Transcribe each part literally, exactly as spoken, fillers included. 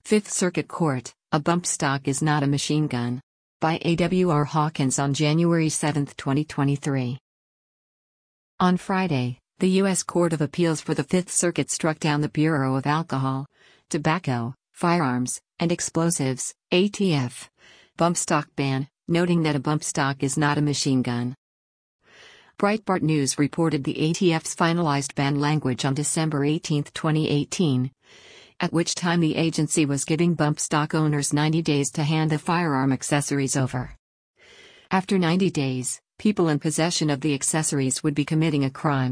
Fifth Circuit Court, a bump stock is not a machine gun. By A W R Hawkins on January seventh, twenty twenty-three. On Friday, the U S Court of Appeals for the Fifth Circuit struck down the Bureau of Alcohol, Tobacco, Firearms, and Explosives, A T F, bump stock ban, noting that a bump stock is not a machine gun. Breitbart News reported the A T F's finalized ban language on December eighteenth, twenty eighteen, at which time the agency was giving bump stock owners ninety days to hand the firearm accessories over. After ninety days, people in possession of the accessories would be committing a crime.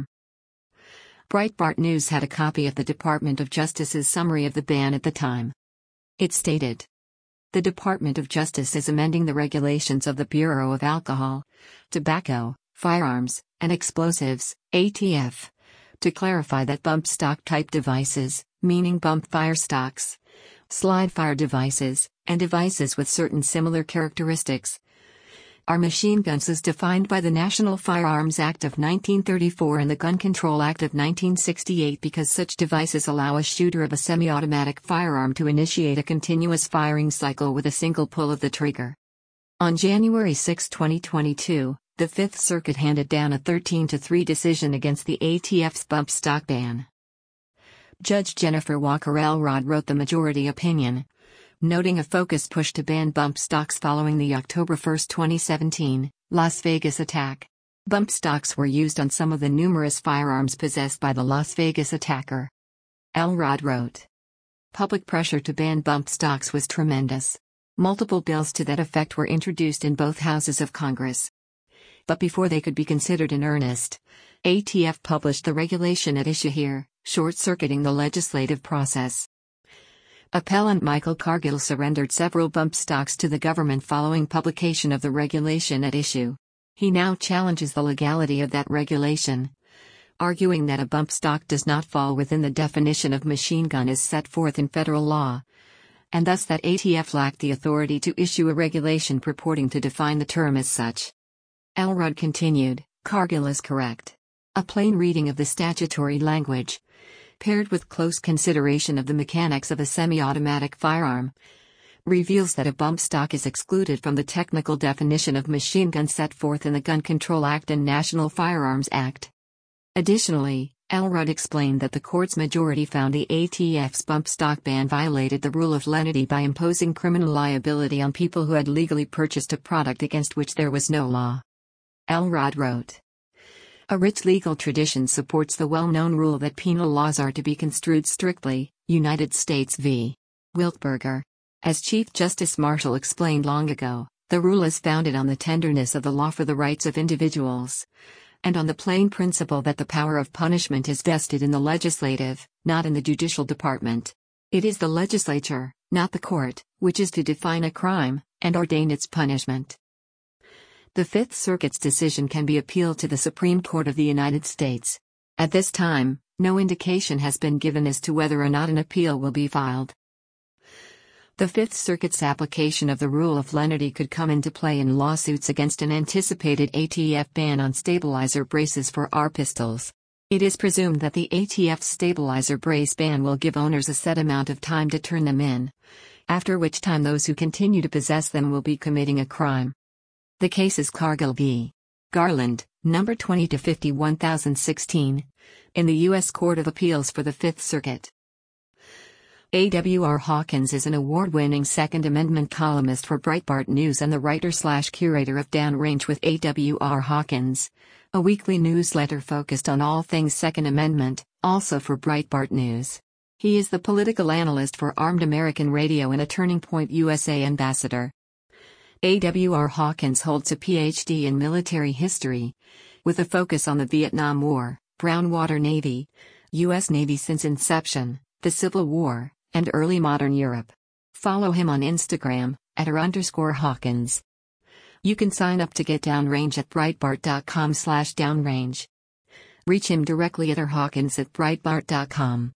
Breitbart News had a copy of the Department of Justice's summary of the ban at the time. It stated, "The Department of Justice is amending the regulations of the Bureau of Alcohol, Tobacco, Firearms, and Explosives, A T F, to clarify that bump stock type devices, meaning bump fire stocks, slide fire devices, and devices with certain similar characteristics, are machine guns as defined by the National Firearms Act of nineteen thirty-four and the Gun Control Act of nineteen sixty-eight because such devices allow a shooter of a semi-automatic firearm to initiate a continuous firing cycle with a single pull of the trigger." On January sixth, twenty twenty-two, the Fifth Circuit handed down a thirteen to three decision against the A T F's bump stock ban. Judge Jennifer Walker Elrod wrote the majority opinion, noting a focused push to ban bump stocks following the October first, twenty seventeen, Las Vegas attack. Bump stocks were used on some of the numerous firearms possessed by the Las Vegas attacker. Elrod wrote, "Public pressure to ban bump stocks was tremendous. Multiple bills to that effect were introduced in both houses of Congress. But before they could be considered in earnest, A T F published the regulation at issue here, short-circuiting the legislative process." Appellant Michael Cargill surrendered several bump stocks to the government following publication of the regulation at issue. He now challenges the legality of that regulation, arguing that a bump stock does not fall within the definition of machine gun as set forth in federal law, and thus that A T F lacked the authority to issue a regulation purporting to define the term as such. Elrod continued, "Cargill is correct. A plain reading of the statutory language, paired with close consideration of the mechanics of a semi-automatic firearm, reveals that a bump stock is excluded from the technical definition of machine gun set forth in the Gun Control Act and National Firearms Act." Additionally, Elrod explained that the court's majority found the A T F's bump stock ban violated the rule of lenity by imposing criminal liability on people who had legally purchased a product against which there was no law. Elrod wrote, "A rich legal tradition supports the well-known rule that penal laws are to be construed strictly, United States v. Wiltberger. As Chief Justice Marshall explained long ago, the rule is founded on the tenderness of the law for the rights of individuals, and on the plain principle that the power of punishment is vested in the legislative, not in the judicial department. It is the legislature, not the court, which is to define a crime, and ordain its punishment." The Fifth Circuit's decision can be appealed to the Supreme Court of the United States. At this time, no indication has been given as to whether or not an appeal will be filed. The Fifth Circuit's application of the rule of lenity could come into play in lawsuits against an anticipated A T F ban on stabilizer braces for A R pistols. It is presumed that the A T F's stabilizer brace ban will give owners a set amount of time to turn them in, after which time those who continue to possess them will be committing a crime. The case is Cargill v. Garland, number twenty to fifty-one thousand sixteen, in the U S Court of Appeals for the Fifth Circuit. A W R Hawkins is an award-winning Second Amendment columnist for Breitbart News and the writer-slash-curator of Downrange with A W R Hawkins, a weekly newsletter focused on all things Second Amendment, also for Breitbart News. He is the political analyst for Armed American Radio and a Turning Point U S A ambassador. A W R Hawkins holds a P H D in military history, with a focus on the Vietnam War, Brown Water Navy, U S Navy since inception, the Civil War, and early modern Europe. Follow him on Instagram, at r underscore Hawkins. You can sign up to get Downrange at breitbart dot com slash downrange. Reach him directly at r hawkins at breitbart dot com.